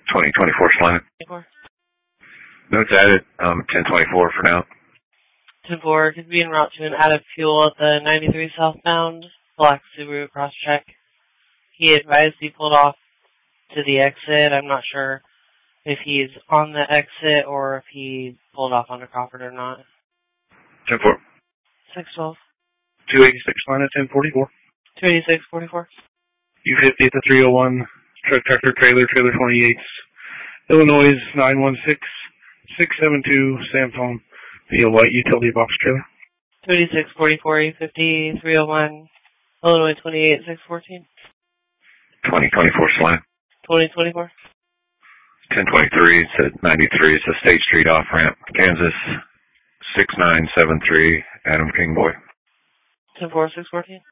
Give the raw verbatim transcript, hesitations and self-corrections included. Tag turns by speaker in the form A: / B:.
A: twenty twenty-four Salina. Notes added, um, ten twenty-four for now.
B: ten four, could be en route to an added fuel at the ninety-three southbound, black Subaru Crosstrek. He advised he pulled off to the exit. I'm not sure if he's on the exit or if he pulled off onto Crawford or not.
A: ten four.
B: six twelve.
C: two eighty-six Salina, ten forty-four.
B: two eighty-six forty-four.
C: U fifty at the three oh one, truck tractor trailer, trailer twenty-eight, Illinois nine one six, six seven two, Samphone, via white utility box trailer.
B: two eighty-six forty-four, U fifty, three oh one, Illinois twenty-eight six fourteen.
A: twenty twenty-four Salina.
B: twenty twenty-four.
A: ten twenty-three, it's at ninety-three, it's a State Street off-ramp, Kansas, six nine seven three, Adam King Boy.
B: ten four, six fourteen.